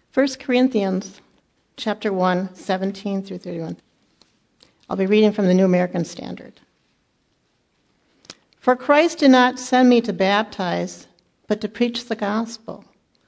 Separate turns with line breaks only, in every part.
1 Corinthians chapter 1, 17 through 31. I'll be reading from the New American Standard. For Christ did not send me to baptize, but to preach the gospel,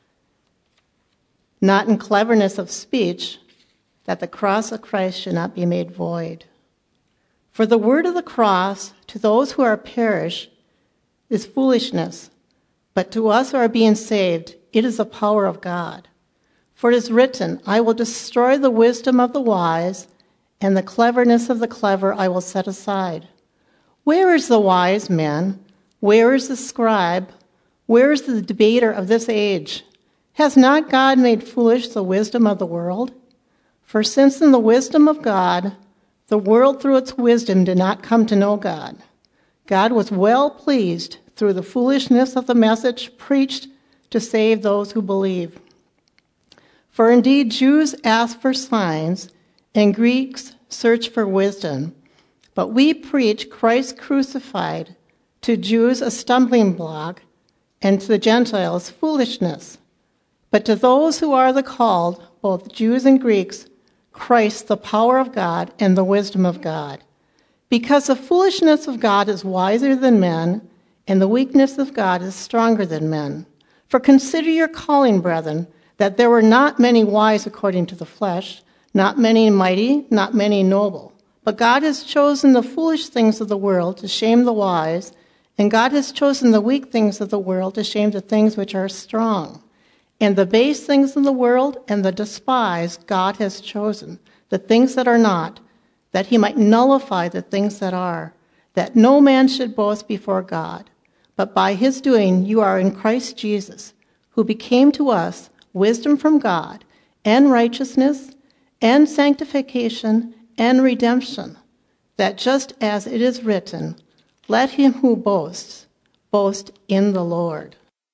not in cleverness of speech, that the cross of Christ should not be made void. For the word of the cross to those who are perished is foolishness, but to us who are being saved, it is the power of God. For it is written, I will destroy the wisdom of the wise, and the cleverness of the clever I will set aside. Where is the wise man? Where is the scribe? Where is the debater of this age? Has not God made foolish the wisdom of the world? For since in the wisdom of God, the world through its wisdom did not come to know God, God was well pleased through the foolishness of the message preached to save those who believe. For indeed Jews ask for signs, and Greeks search for wisdom. But we preach Christ crucified, to Jews a stumbling block, and to the Gentiles foolishness. But to those who are the called, both Jews and Greeks, Christ the power of God and the wisdom of God. Because the foolishness of God is wiser than men, and the weakness of God is stronger than men. For consider your calling, brethren, that there were not many wise according to the flesh, not many mighty, not many noble. But God has chosen the foolish things of the world to shame the wise, and God has chosen the weak things of the world to shame the things which are strong. And the base things of the world and the despised God has chosen, the things that are not, that he might nullify the things that are, that no man should boast before God. But by his doing you are in Christ Jesus, who became to us wisdom from God, and righteousness, and sanctification, and redemption, that just as it is written, let him who boasts, boast in the Lord.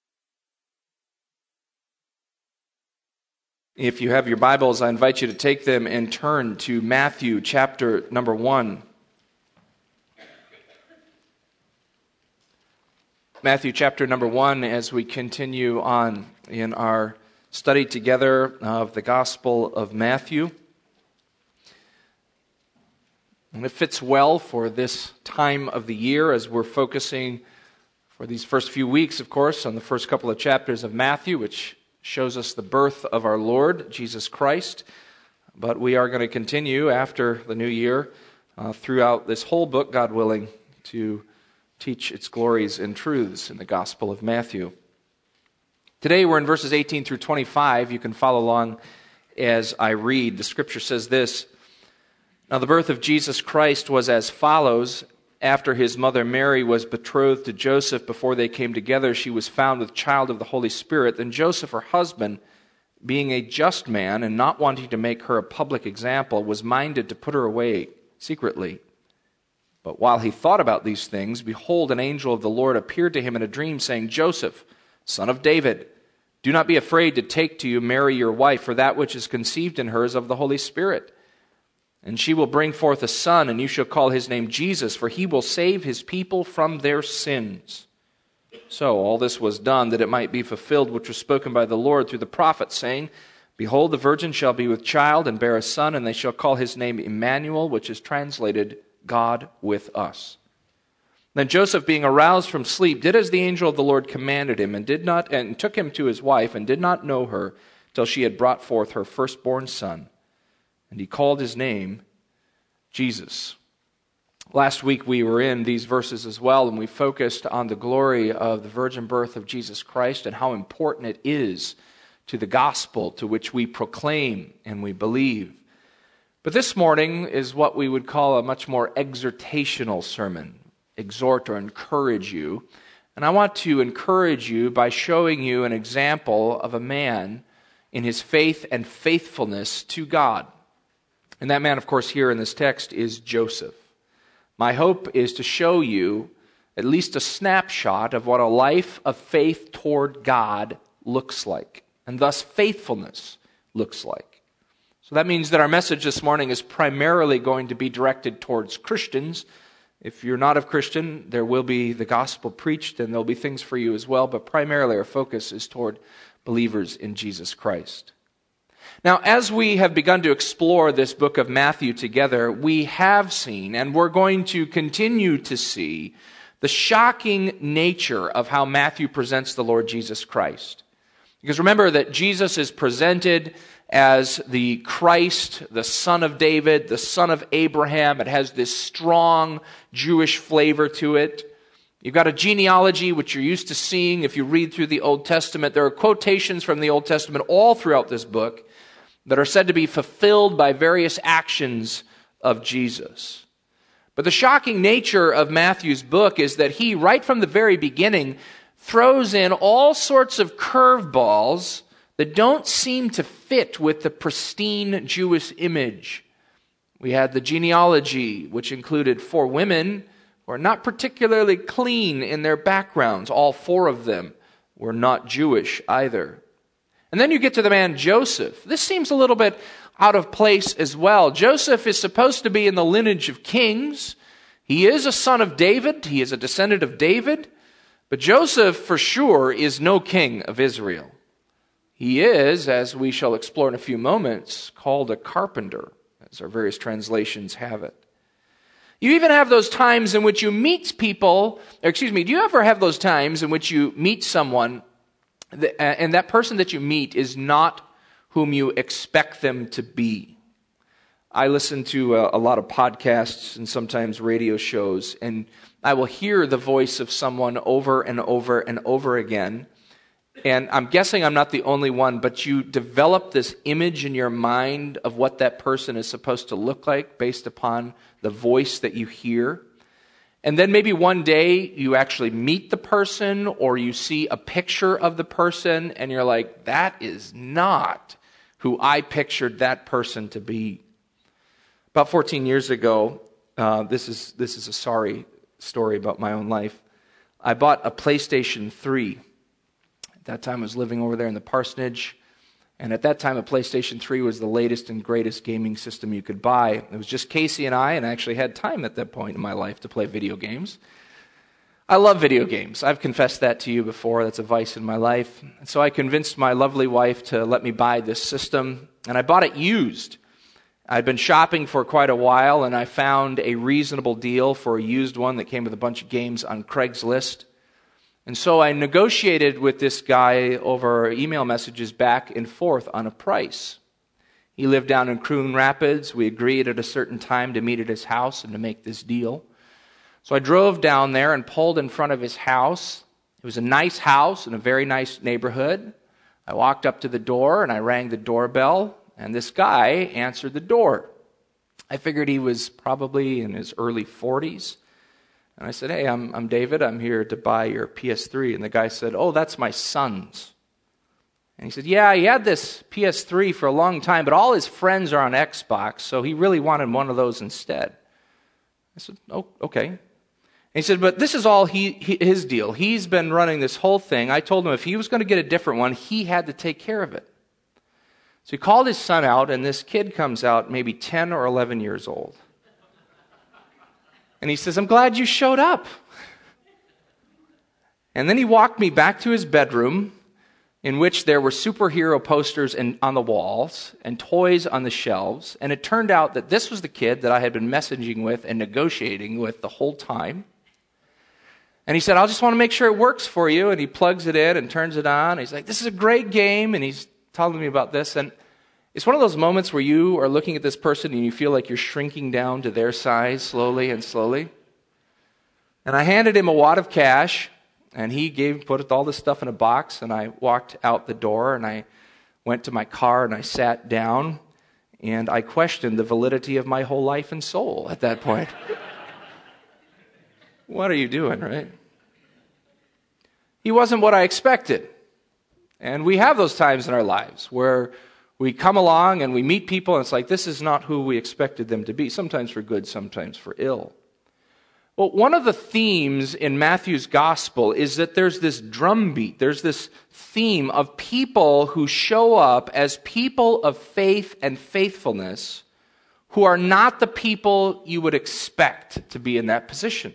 If you have your Bibles, I invite you to take them and turn to Matthew chapter number 1. Matthew chapter number 1, as we continue on in our study together of the Gospel of Matthew. And it fits well for this time of the year as we're focusing for these first few weeks, of course, on the first couple of chapters of Matthew, which shows us the birth of our Lord, Jesus Christ. But we are going to continue after the new year throughout this whole book, God willing, to teach its glories and truths in the Gospel of Matthew. Today we're in verses 18 through 25. You can follow along as I read. The scripture says this, Now the birth of Jesus Christ was as follows. After his mother Mary was betrothed to Joseph, before they came together, she was found with child of the Holy Spirit. Then Joseph, her husband, being a just man and not wanting to make her a public example, was minded to put her away secretly. But while he thought about these things, behold, an angel of the Lord appeared to him in a dream, saying, Joseph, son of David, do not be afraid to take to you Mary your wife, for that which is conceived in her is of the Holy Spirit. And she will bring forth a son, and you shall call his name Jesus, for he will save his people from their sins. So all this was done that it might be fulfilled which was spoken by the Lord through the prophet, saying, Behold, the virgin shall be with child and bear a son, and they shall call his name Emmanuel, which is translated God with us. Then Joseph, being aroused from sleep, did as the angel of the Lord commanded him, and took him to his wife, and did not know her till she had brought forth her firstborn son. And he called his name Jesus. Last week we were in these verses as well, and we focused on the glory of the virgin birth of Jesus Christ and how important it is to the gospel to which we proclaim and we believe. But this morning is what we would call a much more exhortational sermon. Exhort or encourage you. And I want to encourage you by showing you an example of a man in his faith and faithfulness to God. And that man, of course, here in this text is Joseph. My hope is to show you at least a snapshot of what a life of faith toward God looks like, and thus faithfulness looks like. So that means that our message this morning is primarily going to be directed towards Christians. If you're not a Christian, there will be the gospel preached, and there'll be things for you as well, but primarily our focus is toward believers in Jesus Christ. Now, as we have begun to explore this book of Matthew together, we have seen, and we're going to continue to see, the shocking nature of how Matthew presents the Lord Jesus Christ. Because remember that Jesus is presented as the Christ, the son of David, the son of Abraham. It has this strong Jewish flavor to it. You've got a genealogy, which you're used to seeing if you read through the Old Testament. There are quotations from the Old Testament all throughout this book that are said to be fulfilled by various actions of Jesus. But the shocking nature of Matthew's book is that he, right from the very beginning, throws in all sorts of curveballs that don't seem to fit with the pristine Jewish image. We had the genealogy, which included 4 women who are not particularly clean in their backgrounds. All 4 of them were not Jewish either. And then you get to the man Joseph. This seems a little bit out of place as well. Joseph is supposed to be in the lineage of kings. He is a son of David. He is a descendant of David. But Joseph, for sure, is no king of Israel. He is, as we shall explore in a few moments, called a carpenter, as our various translations have it. You even have those times in which you meet people, do you ever have those times in which you meet someone and that person that you meet is not whom you expect them to be? I listen to a lot of podcasts and sometimes radio shows, and I will hear the voice of someone over and over and over again. And I'm guessing I'm not the only one, but you develop this image in your mind of what that person is supposed to look like based upon the voice that you hear. And then maybe one day you actually meet the person or you see a picture of the person and you're like, that is not who I pictured that person to be. About 14 years ago, this is a sorry story about my own life. I bought a PlayStation 3. At that time I was living over there in the parsonage. And at that time, a PlayStation 3 was the latest and greatest gaming system you could buy. It was just Casey and I actually had time at that point in my life to play video games. I love video games. I've confessed that to you before. That's a vice in my life. And so I convinced my lovely wife to let me buy this system, and I bought it used. I'd been shopping for quite a while, and I found a reasonable deal for a used one that came with a bunch of games on Craigslist. And so I negotiated with this guy over email messages back and forth on a price. He lived down in Coon Rapids. We agreed at a certain time to meet at his house and to make this deal. So I drove down there and pulled in front of his house. It was a nice house in a very nice neighborhood. I walked up to the door and I rang the doorbell, and this guy answered the door. I figured he was probably in his early 40s. And I said, hey, I'm David. I'm here to buy your PS3. And the guy said, oh, that's my son's. And he said, yeah, he had this PS3 for a long time, but all his friends are on Xbox, so he really wanted one of those instead. I said, oh, okay. And he said, but this is all his deal. He's been running this whole thing. I told him if he was going to get a different one, he had to take care of it. So he called his son out, and this kid comes out maybe 10 or 11 years old. And he says, I'm glad you showed up. And then he walked me back to his bedroom, in which there were superhero posters on the walls and toys on the shelves. And it turned out that this was the kid that I had been messaging with and negotiating with the whole time. And he said, I just want to make sure it works for you. And he plugs it in and turns it on. He's like, this is a great game. And he's telling me about this. And it's one of those moments where you are looking at this person and you feel like you're shrinking down to their size slowly and slowly. And I handed him a wad of cash, and he put all this stuff in a box, and I walked out the door, and I went to my car, and I sat down, and I questioned the validity of my whole life and soul at that point. What are you doing, right? He wasn't what I expected. And we have those times in our lives where we come along and we meet people and it's like, this is not who we expected them to be, sometimes for good, sometimes for ill. Well, one of the themes in Matthew's gospel is that there's this drumbeat, there's this theme of people who show up as people of faith and faithfulness who are not the people you would expect to be in that position.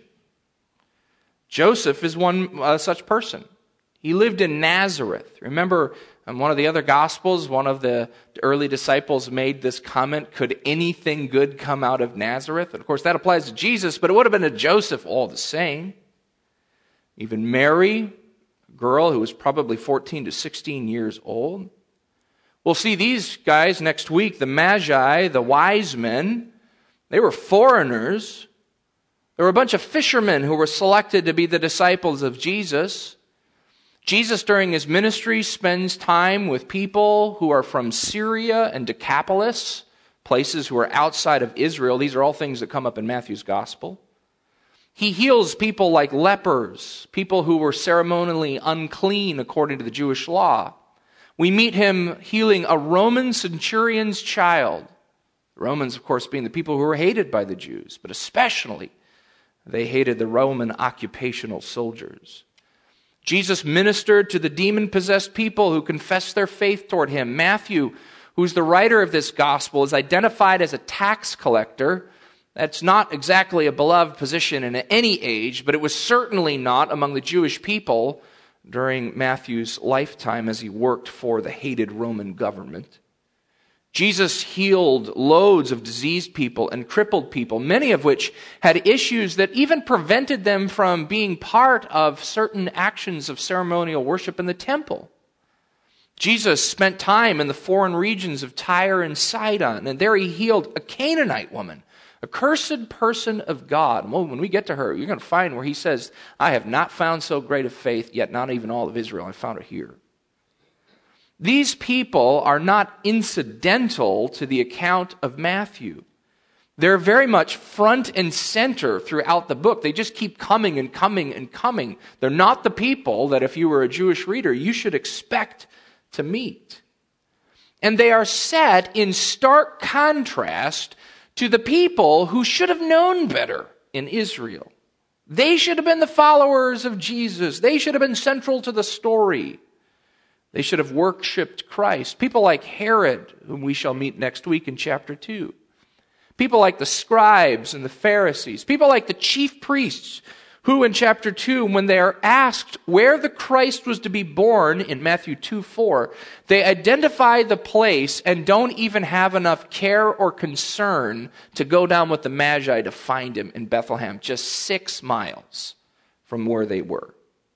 Joseph is one such person. He lived in Nazareth. Remember, In one of the other Gospels, one of the early disciples made this comment, could anything good come out of Nazareth? And of course, that applies to Jesus, but it would have been to Joseph all the same. Even Mary, a girl who was probably 14 to 16 years old. We'll see these guys next week, the Magi, the wise men. They were foreigners. There were a bunch of fishermen who were selected to be the disciples of Jesus. Jesus, during his ministry, spends time with people who are from Syria and Decapolis, places who are outside of Israel. These are all things that come up in Matthew's gospel. He heals people like lepers, people who were ceremonially unclean according to the Jewish law. We meet him healing a Roman centurion's child. The Romans, of course, being the people who were hated by the Jews, but especially they hated the Roman occupational soldiers. Jesus ministered to the demon-possessed people who confessed their faith toward him. Matthew, who's the writer of this gospel, is identified as a tax collector. That's not exactly a beloved position in any age, but it was certainly not among the Jewish people during Matthew's lifetime as he worked for the hated Roman government. Jesus healed loads of diseased people and crippled people, many of which had issues that even prevented them from being part of certain actions of ceremonial worship in the temple. Jesus spent time in the foreign regions of Tyre and Sidon, and there he healed a Canaanite woman, a cursed person of God. Well, when we get to her, you're going to find where he says, I have not found so great a faith, yet not even all of Israel. I found it here. These people are not incidental to the account of Matthew. They're very much front and center throughout the book. They just keep coming and coming and coming. They're not the people that if you were a Jewish reader, you should expect to meet. And they are set in stark contrast to the people who should have known better in Israel. They should have been the followers of Jesus. They should have been central to the story. They should have worshipped Christ. People like Herod, whom we shall meet next week in chapter 2. People like the scribes and the Pharisees. People like the chief priests, who in chapter 2, when they are asked where the Christ was to be born in Matthew 2:4, they identify the place and don't even have enough care or concern to go down with the Magi to find him in Bethlehem, just 6 miles from where they were.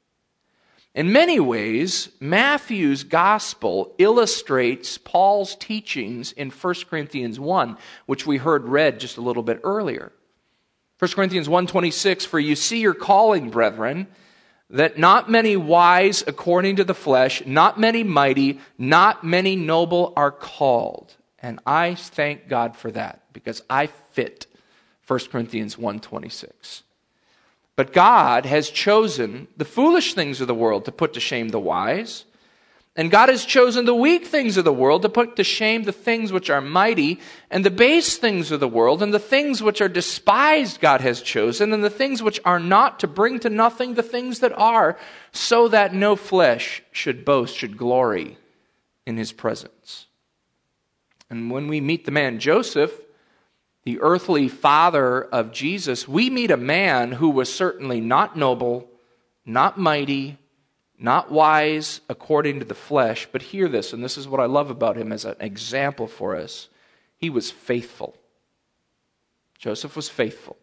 In many ways, Matthew's gospel illustrates Paul's teachings in 1 Corinthians 1, which we heard read just a little bit earlier. 1 Corinthians 1:26, for you see your calling, brethren, that not many wise according to the flesh, not many mighty, not many noble are called. And I thank God for that, because I fit 1 Corinthians 1:26. But God has chosen the foolish things of the world to put to shame the wise, and God has chosen the weak things of the world to put to shame the things which are mighty, and the base things of the world, and the things which are despised God has chosen, and the things which are not, to bring to nothing the things that are, so that no flesh should boast, should glory in his presence. And when we meet the man Joseph, the earthly father of Jesus, we meet a man who was certainly not noble, not mighty, not wise according to the flesh, but hear this, and this is what I love about him as an example for us. He was faithful. Joseph was faithful.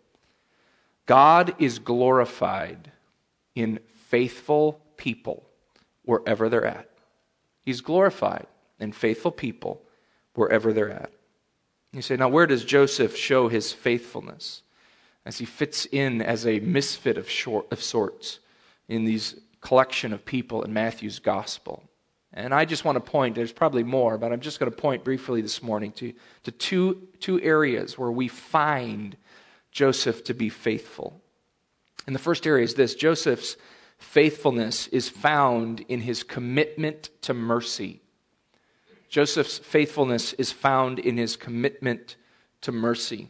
God is glorified in faithful people wherever they're at. He's glorified in faithful people wherever they're at. You say, now where does Joseph show his faithfulness as he fits in as a misfit of sorts in these collection of people in Matthew's gospel? And I just want to point, there's probably more, but I'm just going to point briefly this morning to two areas where we find Joseph to be faithful. And the first area is this: Joseph's faithfulness is found in his commitment to mercy. Joseph's faithfulness is found in his commitment to mercy.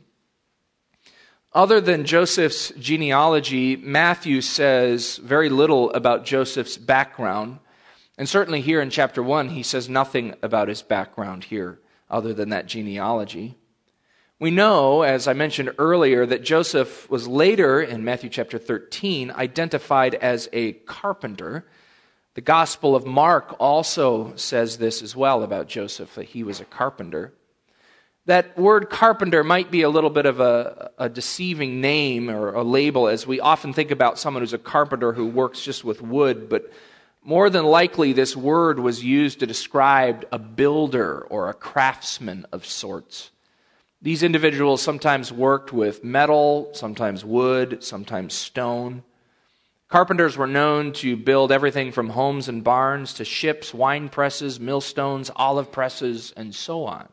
Other than Joseph's genealogy, Matthew says very little about Joseph's background. And certainly here in chapter 1, he says nothing about his background here other than that genealogy. We know, as I mentioned earlier, that Joseph was later, in Matthew chapter 13, identified as a carpenter. The Gospel of Mark also says this as well about Joseph, that he was a carpenter. That word carpenter might be a little bit of a deceiving name or a label, as we often think about someone who's a carpenter who works just with wood, but more than likely this word was used to describe a builder or a craftsman of sorts. These individuals sometimes worked with metal, sometimes wood, sometimes stone. Carpenters were known to build everything from homes and barns to ships, wine presses, millstones, olive presses, and so on.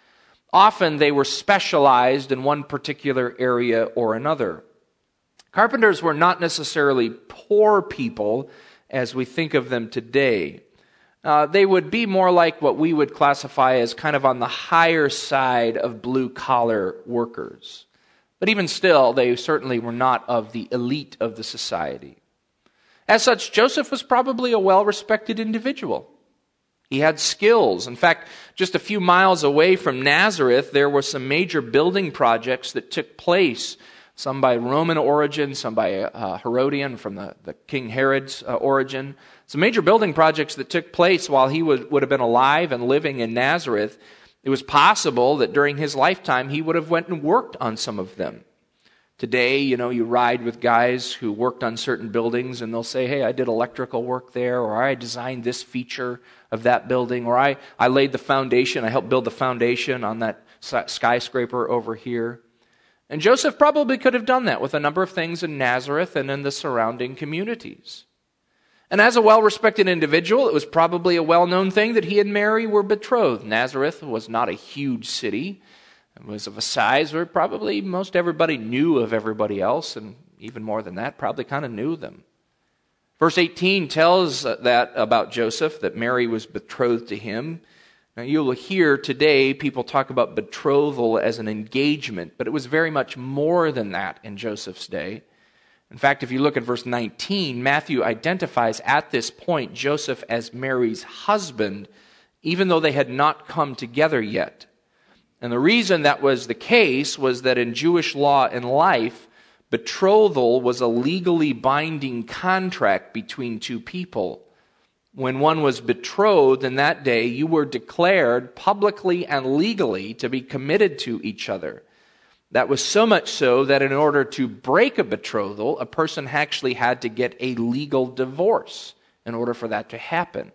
Often they were specialized in one particular area or another. Carpenters were not necessarily poor people as we think of them today. They would be more like what we would classify as kind of on the higher side of blue-collar workers. But even still, they certainly were not of the elite of the society. As such, Joseph was probably a well-respected individual. He had skills. In fact, just a few miles away from Nazareth, there were some major building projects that took place, some by Roman origin, some by Herodian, from the King Herod's origin. Some major building projects that took place while he would have been alive and living in Nazareth. It was possible that during his lifetime he would have went and worked on some of them. Today, you ride with guys who worked on certain buildings and they'll say, hey, I did electrical work there, or I designed this feature of that building, or I laid the foundation, I helped build the foundation on that skyscraper over here. And Joseph probably could have done that with a number of things in Nazareth and in the surrounding communities. And as a well-respected individual, it was probably a well-known thing that he and Mary were betrothed. Nazareth was not a huge city. It was of a size where probably most everybody knew of everybody else, and even more than that, probably kind of knew them. Verse 18 tells that about Joseph, that Mary was betrothed to him. Now you'll hear today people talk about betrothal as an engagement, but it was very much more than that in Joseph's day. In fact, if you look at verse 19, Matthew identifies at this point Joseph as Mary's husband, even though they had not come together yet. And the reason that was the case was that in Jewish law and life, betrothal was a legally binding contract between two people. When one was betrothed in that day, you were declared publicly and legally to be committed to each other. That was so much so that in order to break a betrothal, a person actually had to get a legal divorce in order for that to happen.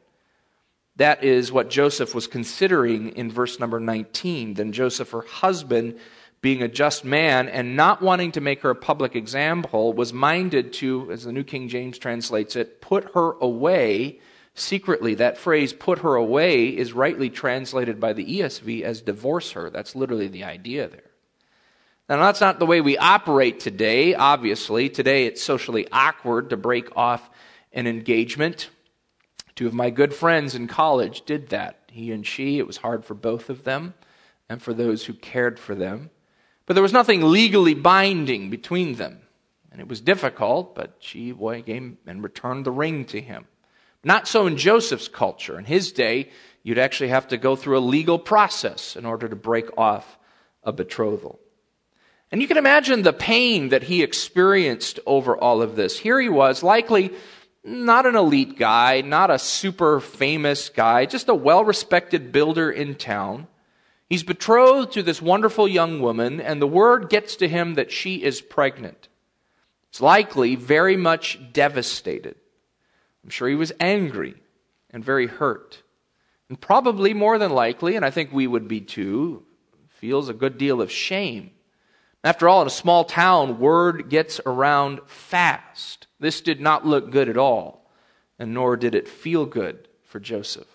That is what Joseph was considering in verse number 19. Then Joseph, her husband, being a just man and not wanting to make her a public example, was minded to, as the New King James translates it, put her away secretly. That phrase, put her away, is rightly translated by the ESV as divorce her. That's literally the idea there. Now, that's not the way we operate today, obviously. Today, it's socially awkward to break off an engagement. Two of my good friends in college did that. He and she, it was hard for both of them and for those who cared for them. But there was nothing legally binding between them. And it was difficult, but she came and returned the ring to him. Not so in Joseph's culture. In his day, you'd actually have to go through a legal process in order to break off a betrothal. And you can imagine the pain that he experienced over all of this. Here he was, likely not an elite guy, not a super famous guy, just a well-respected builder in town. He's betrothed to this wonderful young woman, and the word gets to him that she is pregnant. He's likely very much devastated. I'm sure he was angry and very hurt. And probably more than likely, and I think we would be too, feels a good deal of shame. After all, in a small town, word gets around fast. This did not look good at all, and nor did it feel good for Joseph.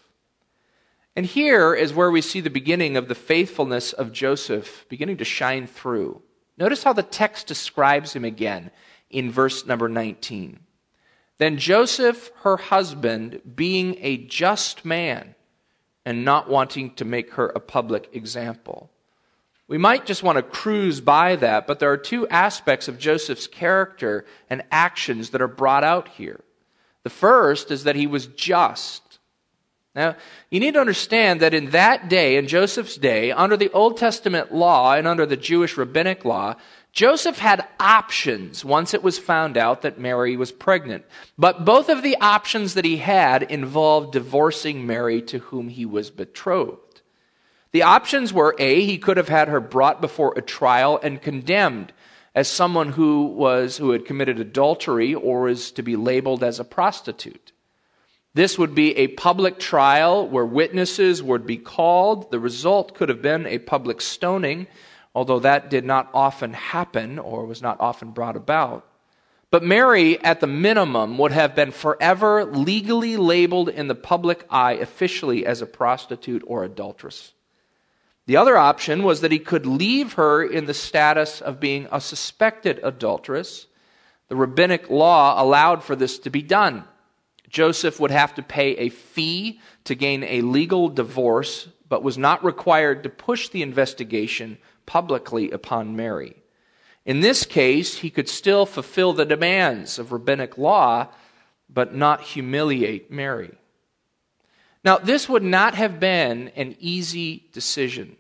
And here is where we see the beginning of the faithfulness of Joseph beginning to shine through. Notice how the text describes him again in verse number 19. Then Joseph, her husband, being a just man and not wanting to make her a public example. We might just want to cruise by that, but there are two aspects of Joseph's character and actions that are brought out here. The first is that he was just. Now, you need to understand that in that day, in Joseph's day, under the Old Testament law and under the Jewish rabbinic law, Joseph had options once it was found out that Mary was pregnant. But both of the options that he had involved divorcing Mary to whom he was betrothed. The options were, A, he could have had her brought before a trial and condemned as someone who had committed adultery or is to be labeled as a prostitute. This would be a public trial where witnesses would be called. The result could have been a public stoning, although that did not often happen or was not often brought about. But Mary, at the minimum, would have been forever legally labeled in the public eye officially as a prostitute or adulteress. The other option was that he could leave her in the status of being a suspected adulteress. The rabbinic law allowed for this to be done. Joseph would have to pay a fee to gain a legal divorce, but was not required to push the investigation publicly upon Mary. In this case, he could still fulfill the demands of rabbinic law, but not humiliate Mary. Now, this would not have been an easy decision.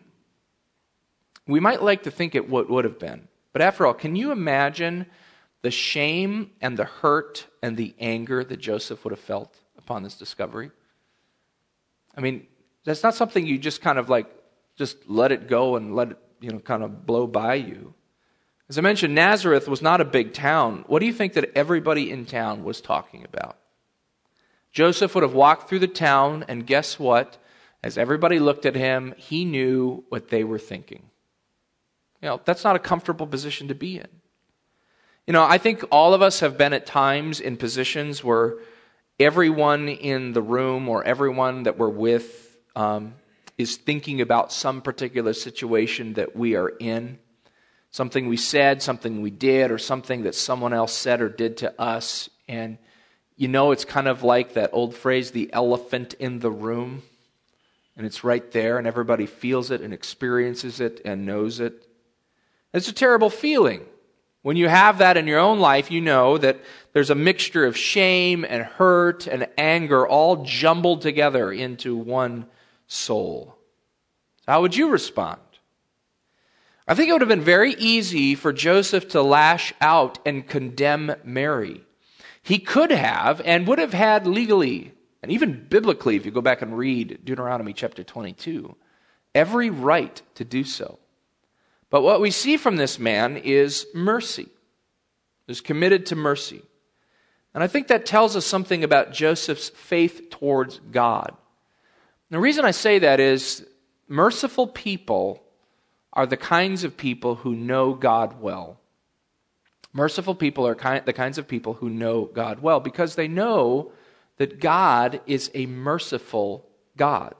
We might like to think it would have been. But after all, can you imagine the shame and the hurt and the anger that Joseph would have felt upon this discovery? I mean, that's not something you just kind of just let it go and let it, kind of blow by you. As I mentioned, Nazareth was not a big town. What do you think that everybody in town was talking about? Joseph would have walked through the town, and guess what? As everybody looked at him, he knew what they were thinking. That's not a comfortable position to be in. I think all of us have been at times in positions where everyone in the room or everyone that we're with is thinking about some particular situation that we are in. Something we said, something we did, or something that someone else said or did to us. And it's kind of like that old phrase, the elephant in the room. And it's right there, and everybody feels it and experiences it and knows it. It's a terrible feeling. When you have that in your own life, you know that there's a mixture of shame and hurt and anger all jumbled together into one soul. How would you respond? I think it would have been very easy for Joseph to lash out and condemn Mary. He could have and would have had legally, and even biblically, if you go back and read Deuteronomy chapter 22, every right to do so. But what we see from this man is mercy. He's committed to mercy. And I think that tells us something about Joseph's faith towards God. And the reason I say that is merciful people are the kinds of people who know God well. Merciful people are the kinds of people who know God well because they know that God is a merciful God.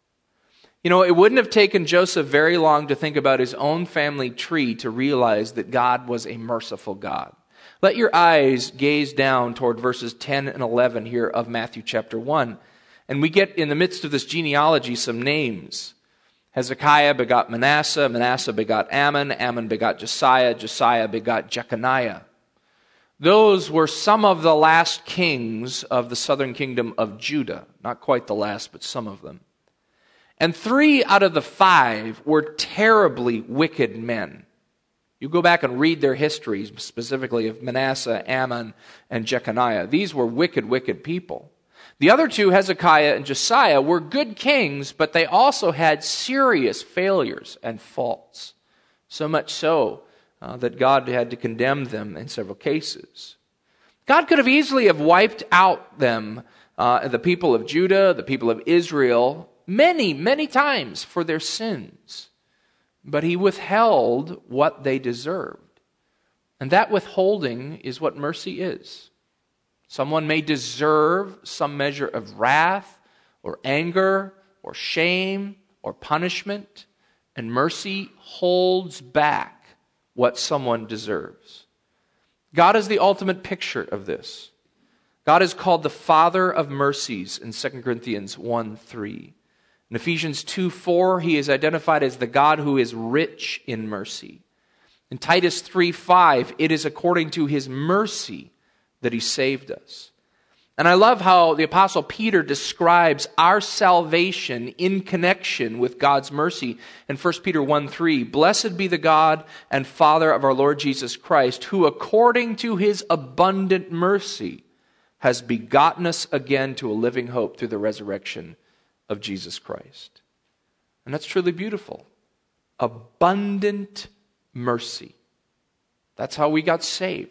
It wouldn't have taken Joseph very long to think about his own family tree to realize that God was a merciful God. Let your eyes gaze down toward verses 10 and 11 here of Matthew chapter 1. And we get in the midst of this genealogy some names. Hezekiah begot Manasseh, Manasseh begot Ammon, Ammon begot Josiah, Josiah begot Jeconiah. Those were some of the last kings of the southern kingdom of Judah. Not quite the last, but some of them. And 3 out of the 5 were terribly wicked men. You go back and read their histories, specifically of Manasseh, Ammon, and Jeconiah. These were wicked, wicked people. The other 2, Hezekiah and Josiah, were good kings, but they also had serious failures and faults. So much so that God had to condemn them in several cases. God could have easily have wiped out them, the people of Judah, the people of Israel, many, many times for their sins. But he withheld what they deserved. And that withholding is what mercy is. Someone may deserve some measure of wrath or anger or shame or punishment, and mercy holds back what someone deserves. God is the ultimate picture of this. God is called the Father of mercies in 2 Corinthians 1:3. In Ephesians 2:4, he is identified as the God who is rich in mercy. In Titus 3:5, it is according to his mercy that he saved us. And I love how the Apostle Peter describes our salvation in connection with God's mercy. In 1 Peter 1:3, "Blessed be the God and Father of our Lord Jesus Christ, who according to his abundant mercy has begotten us again to a living hope through the resurrection of Jesus Christ." And that's truly beautiful. Abundant mercy. That's how we got saved.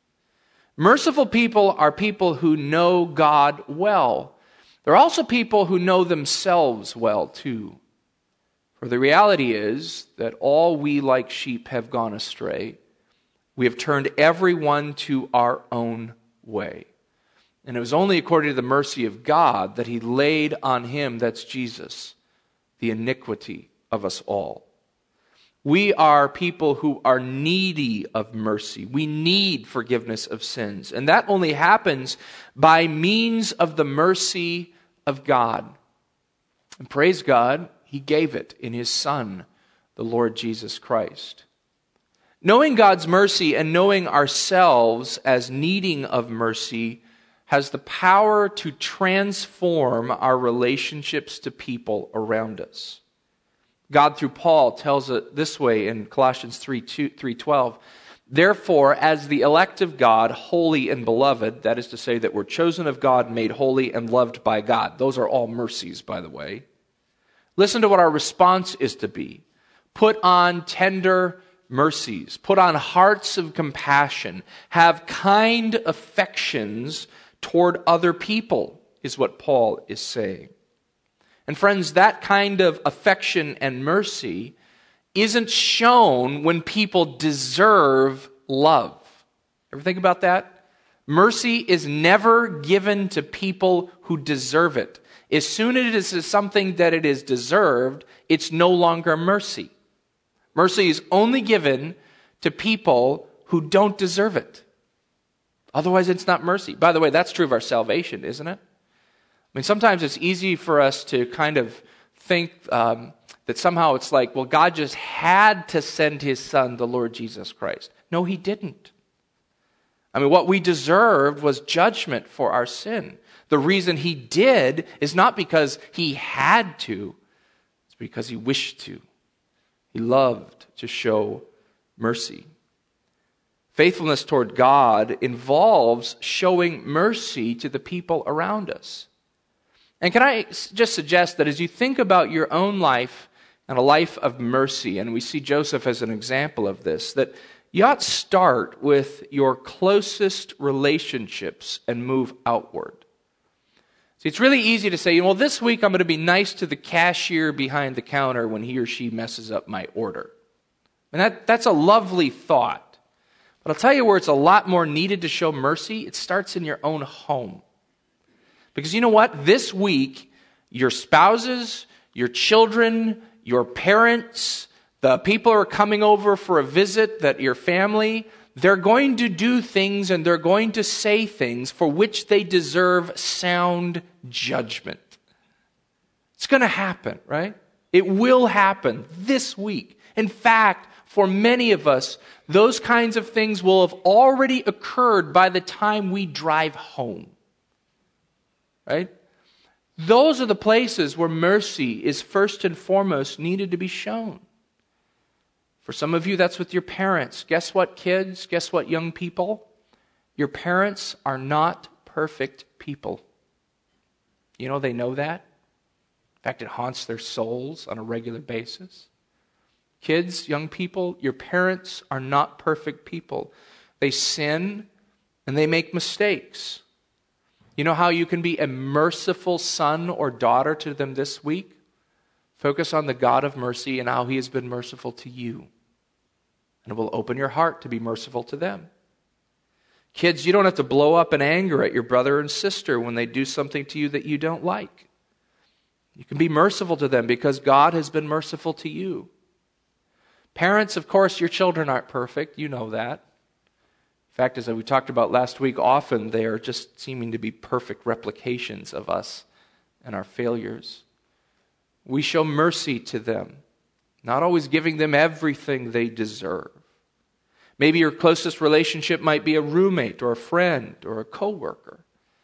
Merciful people are people who know God well. They're also people who know themselves well, too. For the reality is that all we like sheep have gone astray. We have turned everyone to our own way. And it was only according to the mercy of God that he laid on him, that's Jesus, the iniquity of us all. We are people who are needy of mercy. We need forgiveness of sins. And that only happens by means of the mercy of God. And praise God, he gave it in his Son, the Lord Jesus Christ. Knowing God's mercy and knowing ourselves as needing of mercy has the power to transform our relationships to people around us. God, through Paul, tells it this way in Colossians 3:12. "Therefore, as the elect of God, holy and beloved," that is to say that we're chosen of God, made holy, and loved by God. Those are all mercies, by the way. Listen to what our response is to be. Put on tender mercies. Put on hearts of compassion. Have kind affections toward other people, is what Paul is saying. And friends, that kind of affection and mercy isn't shown when people deserve love. Ever think about that? Mercy is never given to people who deserve it. As soon as it is something that it is deserved, it's no longer mercy. Mercy is only given to people who don't deserve it. Otherwise, it's not mercy. By the way, that's true of our salvation, isn't it? I mean, sometimes it's easy for us to kind of think that somehow it's like, well, God just had to send his Son, the Lord Jesus Christ. No, he didn't. I mean, what we deserved was judgment for our sin. The reason he did is not because he had to, it's because he wished to. He loved to show mercy. Faithfulness toward God involves showing mercy to the people around us. And can I just suggest that as you think about your own life and a life of mercy, and we see Joseph as an example of this, that you ought to start with your closest relationships and move outward. See, it's really easy to say, well, this week I'm going to be nice to the cashier behind the counter when he or she messes up my order. And that's a lovely thought. But I'll tell you where it's a lot more needed to show mercy. It starts in your own home. Because you know what? This week, your spouses, your children, your parents, the people who are coming over for a visit, that your family, they're going to do things and they're going to say things for which they deserve sound judgment. It's going to happen, right? It will happen this week. In fact, for many of us, those kinds of things will have already occurred by the time we drive home. Right? Those are the places where mercy is first and foremost needed to be shown. For some of you, that's with your parents. Guess what, kids? Guess what, young people? Your parents are not perfect people. You know they know that. In fact, it haunts their souls on a regular basis. Kids, young people, your parents are not perfect people. They sin and they make mistakes. You know how you can be a merciful son or daughter to them this week? Focus on the God of mercy and how he has been merciful to you. And it will open your heart to be merciful to them. Kids, you don't have to blow up in anger at your brother and sister when they do something to you that you don't like. You can be merciful to them because God has been merciful to you. Parents, of course, your children aren't perfect. You know that. In fact, as we talked about last week, often they are just seeming to be perfect replications of us and our failures. We show mercy to them, not always giving them everything they deserve. Maybe your closest relationship might be a roommate or a friend or a coworker.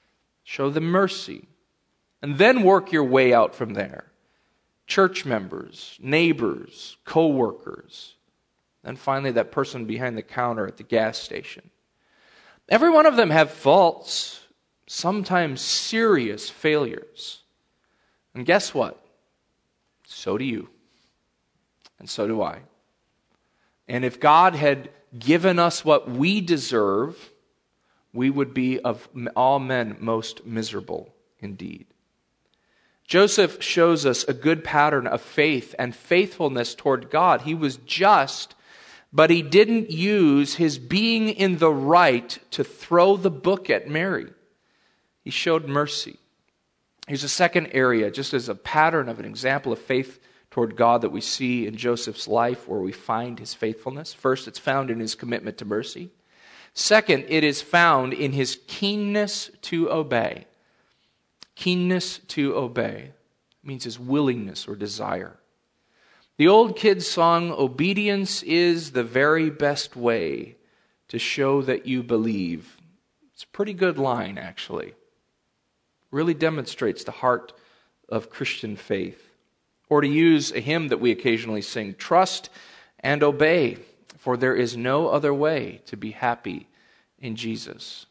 Show them mercy. And then work your way out from there. Church members, neighbors, co-workers, and finally that person behind the counter at the gas station. Every one of them have faults, sometimes serious failures. And guess what? So do you. And so do I. And if God had given us what we deserve, we would be of all men most miserable indeed. Joseph shows us a good pattern of faith and faithfulness toward God. He was just, but he didn't use his being in the right to throw the book at Mary. He showed mercy. Here's a second area, just as a pattern of an example of faith toward God that we see in Joseph's life where we find his faithfulness. First, it's found in his commitment to mercy. Second, it is found in his keenness to obey. Keenness to obey means his willingness or desire. The old kids' song, "Obedience is the very best way to show that you believe." It's a pretty good line, actually. Really demonstrates the heart of Christian faith. Or to use a hymn that we occasionally sing, "Trust and obey, for there is no other way to be happy in Jesus."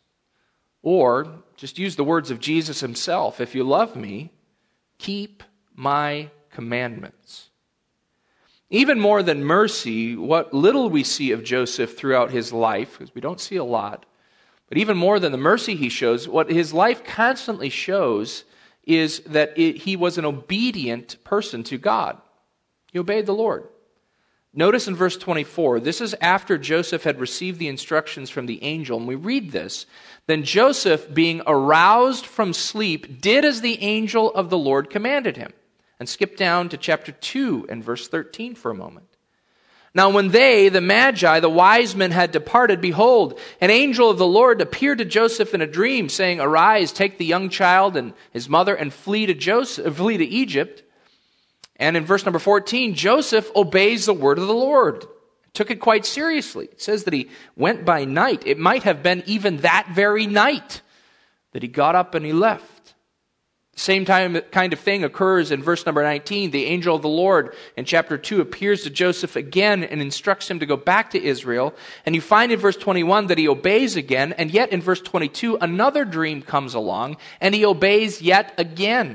Or just use the words of Jesus himself, "If you love me, keep my commandments." Even more than mercy, what little we see of Joseph throughout his life, because we don't see a lot, but even more than the mercy he shows, what his life constantly shows is that he was an obedient person to God. He obeyed the Lord. Notice in verse 24, this is after Joseph had received the instructions from the angel, and we read this. "Then Joseph, being aroused from sleep, did as the angel of the Lord commanded him." And skip down to chapter 2 and verse 13 for a moment. "Now when they, the Magi, the wise men, had departed, behold, an angel of the Lord appeared to Joseph in a dream, saying, 'Arise, take the young child and his mother, and flee to Egypt.' And in verse number 14, Joseph obeys the word of the Lord. Took it quite seriously. It says that he went by night. It might have been even that very night that he got up and he left. The same kind of thing occurs in verse number 19. The angel of the Lord in chapter 2 appears to Joseph again and instructs him to go back to Israel. And you find in verse 21 that he obeys again. And yet in verse 22, another dream comes along and he obeys yet again.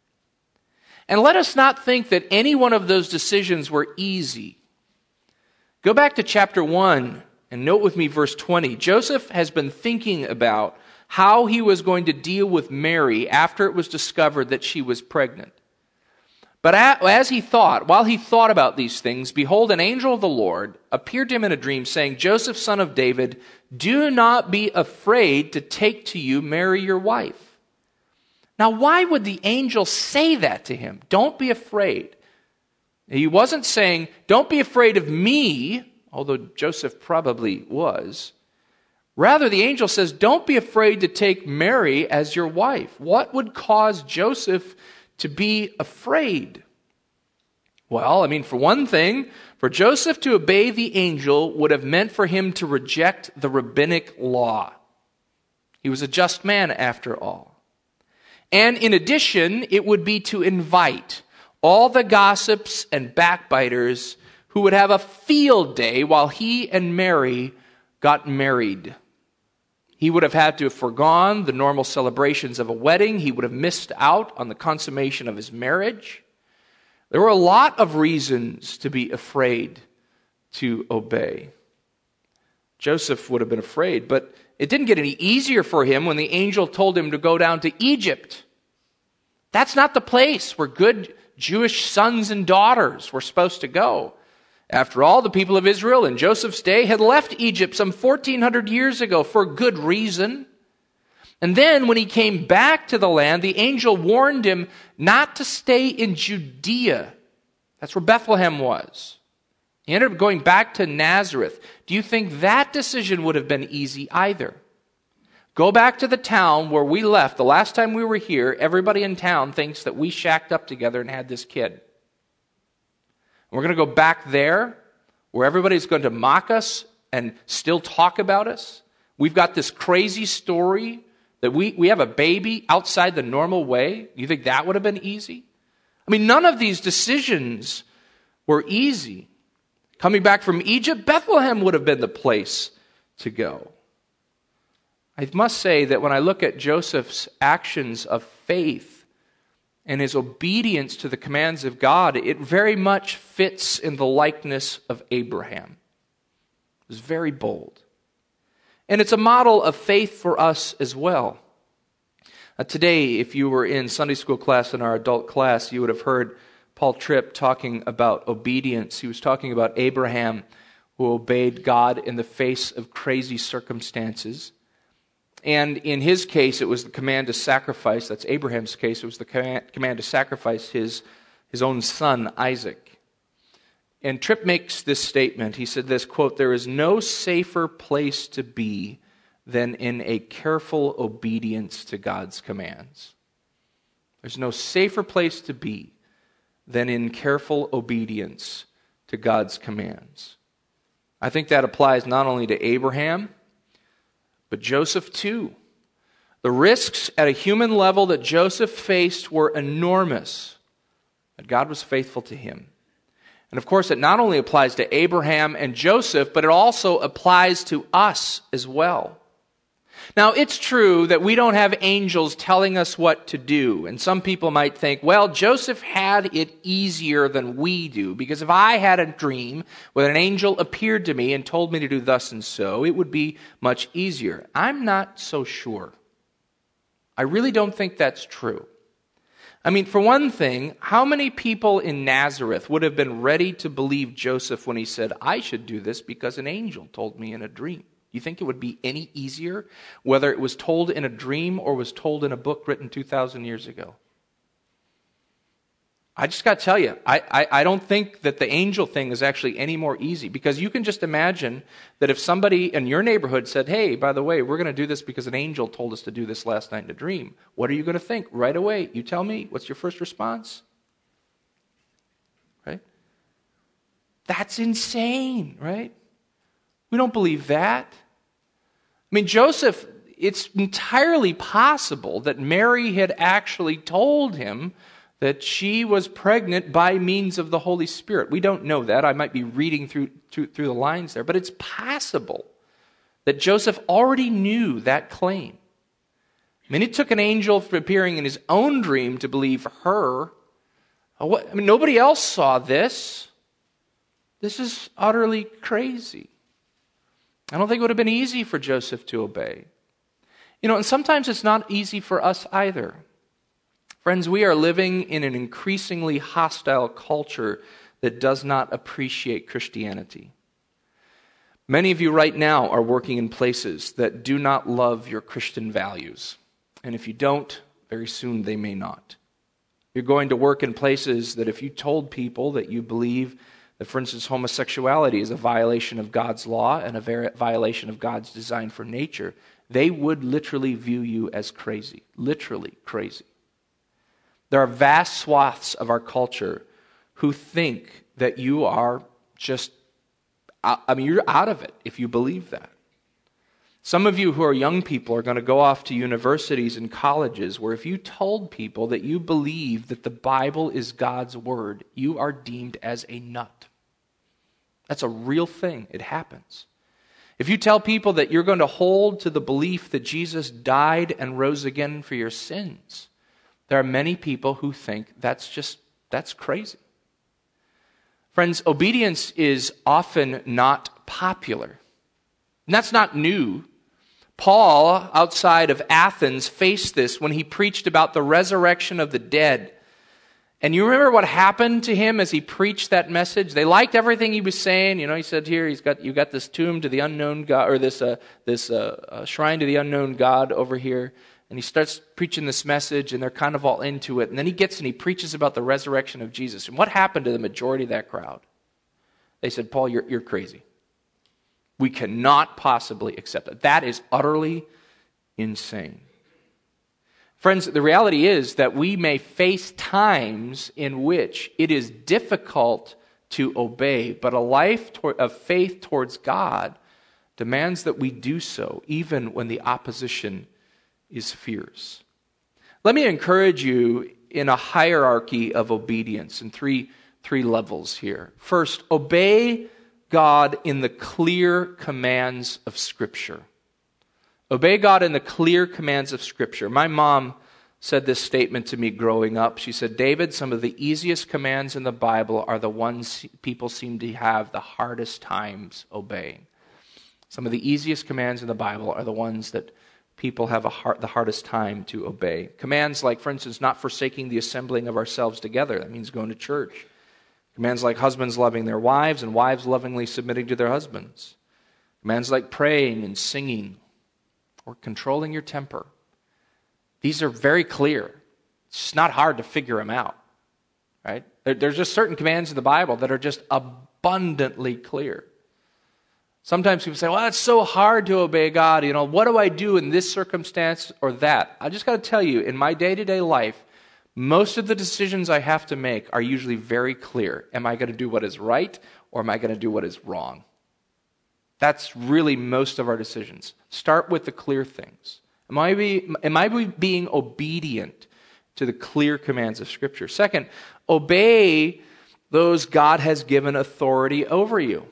And let us not think that any one of those decisions were easy. Go back to chapter 1 and note with me verse 20. Joseph has been thinking about how he was going to deal with Mary after it was discovered that she was pregnant. But while he thought about these things, behold, an angel of the Lord appeared to him in a dream, saying, "Joseph, son of David, do not be afraid to take to you Mary your wife." Now, why would the angel say that to him? Don't be afraid. He wasn't saying, don't be afraid of me, although Joseph probably was. Rather, the angel says, don't be afraid to take Mary as your wife. What would cause Joseph to be afraid? Well, for one thing, for Joseph to obey the angel would have meant for him to reject the rabbinic law. He was a just man after all. And in addition, it would be to invite all the gossips and backbiters who would have a field day while he and Mary got married. He would have had to have foregone the normal celebrations of a wedding. He would have missed out on the consummation of his marriage. There were a lot of reasons to be afraid to obey. Joseph would have been afraid, but it didn't get any easier for him when the angel told him to go down to Egypt. That's not the place where good Jewish sons and daughters were supposed to go. After all, the people of Israel in Joseph's day had left Egypt some 1,400 years ago for good reason. And then when he came back to the land, the angel warned him not to stay in Judea. That's where Bethlehem was. He ended up going back to Nazareth. Do you think that decision would have been easy either? Go back to the town where we left. The last time we were here, everybody in town thinks that we shacked up together and had this kid. We're going to go back there where everybody's going to mock us and still talk about us. We've got this crazy story That we have a baby outside the normal way? You think that would have been easy? I mean, none of these decisions were easy. Coming back from Egypt, Bethlehem would have been the place to go. I must say that when I look at Joseph's actions of faith and his obedience to the commands of God, it very much fits in the likeness of Abraham. It was very bold. And it's a model of faith for us as well. Today, if you were in Sunday school class in our adult class, you would have heard Paul Tripp talking about obedience. He was talking about Abraham who obeyed God in the face of crazy circumstances. And in his case, it was the command to sacrifice. That's Abraham's case. It was the command to sacrifice his own son, Isaac. And Tripp makes this statement. He said this, quote, "There is no safer place to be than in a careful obedience to God's commands." There's no safer place to be than in careful obedience to God's commands. I think that applies not only to Abraham, but Joseph too. The risks at a human level that Joseph faced were enormous, but God was faithful to him. And of course, it not only applies to Abraham and Joseph, but it also applies to us as well. Now, it's true that we don't have angels telling us what to do. And some people might think, well, Joseph had it easier than we do, because if I had a dream where an angel appeared to me and told me to do thus and so, it would be much easier. I'm not so sure. I really don't think that's true. I mean, for one thing, how many people in Nazareth would have been ready to believe Joseph when he said, I should do this because an angel told me in a dream? You think it would be any easier whether it was told in a dream or was told in a book written 2,000 years ago? I just got to tell you, I don't think that the angel thing is actually any more easy, because you can just imagine that if somebody in your neighborhood said, hey, by the way, we're going to do this because an angel told us to do this last night in a dream. What are you going to think right away? You tell me. What's your first response? Right? That's insane, right? We don't believe that. I mean, Joseph, it's entirely possible that Mary had actually told him that she was pregnant by means of the Holy Spirit. We don't know that. I might be reading through the lines there, but it's possible that Joseph already knew that claim. I mean, it took an angel appearing in his own dream to believe her. I mean, nobody else saw this. This is utterly crazy. I don't think it would have been easy for Joseph to obey. You know, and sometimes it's not easy for us either. Friends, we are living in an increasingly hostile culture that does not appreciate Christianity. Many of you right now are working in places that do not love your Christian values. And if you don't, very soon they may not. You're going to work in places that if you told people that you believe that, for instance, homosexuality is a violation of God's law and a violation of God's design for nature, they would literally view you as crazy. Literally crazy. There are vast swaths of our culture who think that you are just, you're out of it if you believe that. Some of you who are young people are going to go off to universities and colleges where if you told people that you believe that the Bible is God's word, you are deemed as a nut. That's a real thing. It happens. If you tell people that you're going to hold to the belief that Jesus died and rose again for your sins, there are many people who think that's crazy. Friends, obedience is often not popular. And that's not new. Paul, outside of Athens, faced this when he preached about the resurrection of the dead. And you remember what happened to him as he preached that message? They liked everything he was saying. You know, he said here, you got this tomb to the unknown God, or this shrine to the unknown God over here. And he starts preaching this message, and they're kind of all into it. And then he gets and he preaches about the resurrection of Jesus. And what happened to the majority of that crowd? They said, Paul, you're crazy. We cannot possibly accept it. That is utterly insane. Friends, the reality is that we may face times in which it is difficult to obey, but a life of faith towards God demands that we do so, even when the opposition is fierce. Let me encourage you in a hierarchy of obedience in three levels here. First, obey God in the clear commands of Scripture. Obey God in the clear commands of Scripture. My mom said this statement to me growing up. She said, David, some of the easiest commands in the Bible are the ones people seem to have the hardest times obeying. Some of the easiest commands in the Bible are the ones that people have the hardest time to obey. Commands like, for instance, not forsaking the assembling of ourselves together. That means going to church. Commands like husbands loving their wives and wives lovingly submitting to their husbands. Commands like praying and singing or controlling your temper. These are very clear. It's just not hard to figure them out, right? There's just certain commands in the Bible that are just abundantly clear. Sometimes people say, well, it's so hard to obey God. What do I do in this circumstance or that? I just got to tell you, in my day-to-day life, most of the decisions I have to make are usually very clear. Am I going to do what is right or am I going to do what is wrong? That's really most of our decisions. Start with the clear things. Am I being obedient to the clear commands of Scripture? Second, obey those God has given authority over you.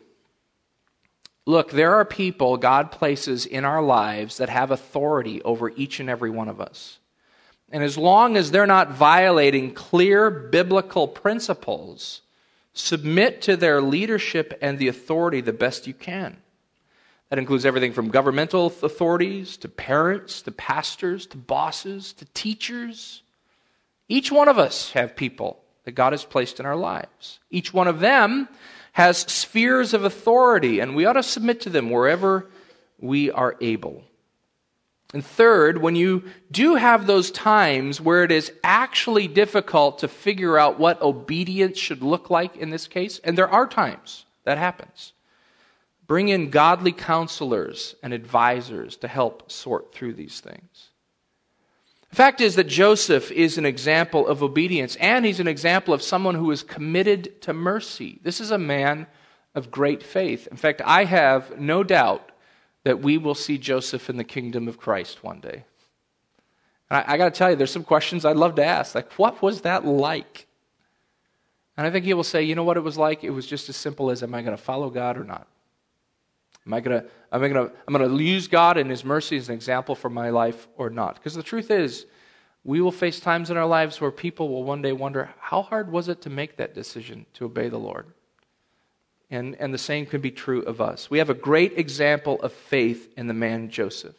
Look, there are people God places in our lives that have authority over each and every one of us. And as long as they're not violating clear biblical principles, submit to their leadership and the authority the best you can. That includes everything from governmental authorities to parents to pastors to bosses to teachers. Each one of us have people that God has placed in our lives. Each one of them has spheres of authority, and we ought to submit to them wherever we are able. And third, when you do have those times where it is actually difficult to figure out what obedience should look like in this case, and there are times that happens, bring in godly counselors and advisors to help sort through these things. The fact is that Joseph is an example of obedience, and he's an example of someone who is committed to mercy. This is a man of great faith. In fact, I have no doubt that we will see Joseph in the kingdom of Christ one day. And I got to tell you, there's some questions I'd love to ask, like, what was that like? And I think he will say, you know what it was like? It was just as simple as, am I going to follow God or not? I'm going to use God and His mercy as an example for my life or not? Because the truth is, we will face times in our lives where people will one day wonder, how hard was it to make that decision to obey the Lord? And the same could be true of us. We have a great example of faith in the man Joseph.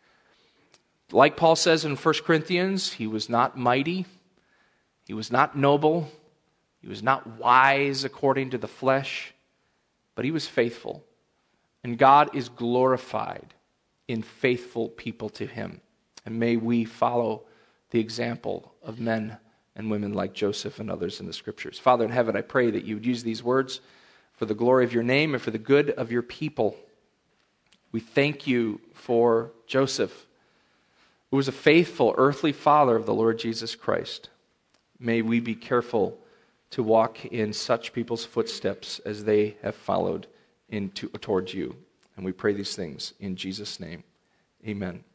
Like Paul says in 1 Corinthians, he was not mighty, he was not noble, he was not wise according to the flesh, but he was faithful. And God is glorified in faithful people to Him. And may we follow the example of men and women like Joseph and others in the Scriptures. Father in heaven, I pray that you would use these words for the glory of your name and for the good of your people. We thank you for Joseph, who was a faithful earthly father of the Lord Jesus Christ. May we be careful to walk in such people's footsteps as they have followed towards you. And we pray these things in Jesus' name. Amen.